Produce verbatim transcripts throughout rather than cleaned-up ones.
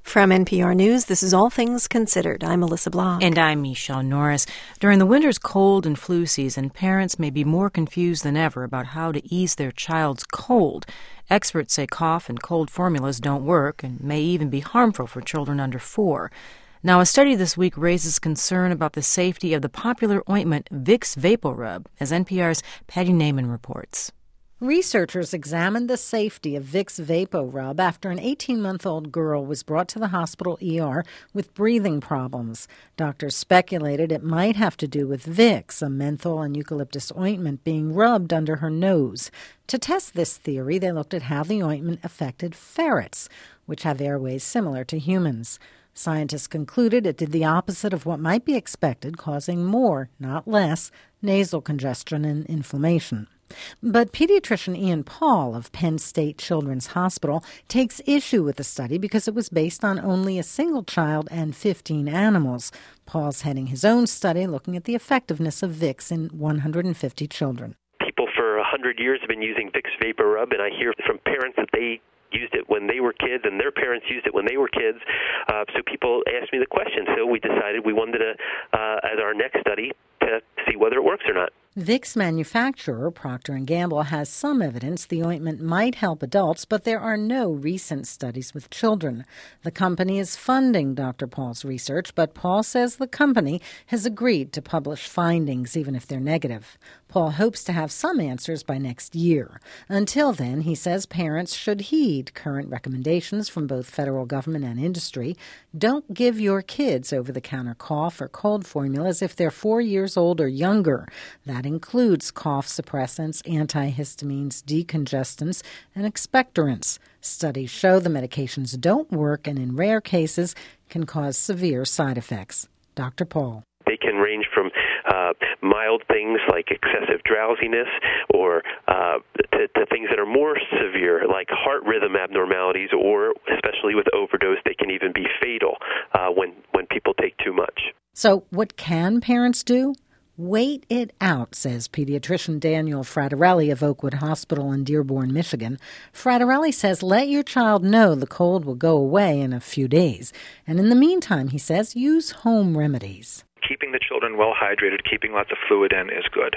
From N P R News, this is All Things Considered. I'm Melissa Block. And I'm Michelle Norris. During the winter's cold and flu season, parents may be more confused than ever about how to ease their child's cold. Experts say cough and cold formulas don't work and may even be harmful for children under four. Now, a study this week raises concern about the safety of the popular ointment Vicks VapoRub, as N P R's Patty Naiman reports. Researchers examined the safety of Vicks VapoRub after an eighteen-month-old girl was brought to the hospital E R with breathing problems. Doctors speculated it might have to do with Vicks, a menthol and eucalyptus ointment being rubbed under her nose. To test this theory, they looked at how the ointment affected ferrets, which have airways similar to humans. Scientists concluded it did the opposite of what might be expected, causing more, not less, nasal congestion and inflammation. But pediatrician Ian Paul of Penn State Children's Hospital takes issue with the study because it was based on only a single child and fifteen animals. Paul's heading his own study looking at the effectiveness of Vicks in one hundred fifty children. People for one hundred years have been using Vicks VapoRub, and I hear from parents that they used it when they were kids and their parents used it when they were kids. Uh, so people asked me the question. So we decided we wanted to, uh, as our next study, to see whether it works or not. Vicks manufacturer Procter and Gamble has some evidence the ointment might help adults, but there are no recent studies with children. The company is funding Doctor Paul's research, but Paul says the company has agreed to publish findings, even if they're negative. Paul hopes to have some answers by next year. Until then, he says parents should heed current recommendations from both federal government and industry. Don't give your kids over-the-counter cough or cold formulas if they're four years old or younger. That includes cough suppressants, antihistamines, decongestants, and expectorants. Studies show the medications don't work and in rare cases can cause severe side effects. Doctor Paul. They can range from uh, mild things like excessive drowsiness or uh, to, to things that are more severe like heart rhythm abnormalities, or especially with overdose, they can even be fatal uh, when, when people take too much. So what can parents do? Wait it out, says pediatrician Daniel Fratarelli of Oakwood Hospital in Dearborn, Michigan. Fratarelli says let your child know the cold will go away in a few days. And in the meantime, he says, use home remedies. Keeping the children well hydrated, keeping lots of fluid in is good.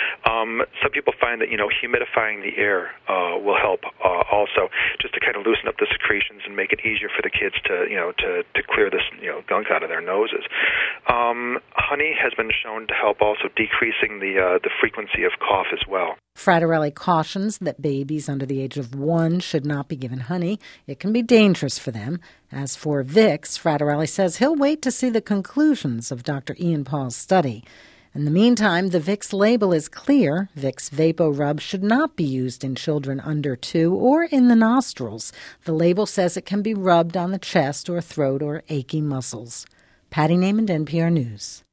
Um, some people find that, you know, humidifying the air uh, will help uh, also, just to kind of loosen up the secretions and make it easier for the kids to, you know, to, to clear this, you know, gunk out of their noses. Um, honey has been shown to help also decreasing the uh, the frequency of cough as well. Fratarelli cautions that babies under the age of one should not be given honey. It can be dangerous for them. As for Vicks, Fratarelli says he'll wait to see the conclusions of Doctor Ian Paul's study. In the meantime, the Vicks label is clear. Vicks VapoRub should not be used in children under two or in the nostrils. The label says it can be rubbed on the chest or throat or achy muscles. Patty Naiman, N P R News.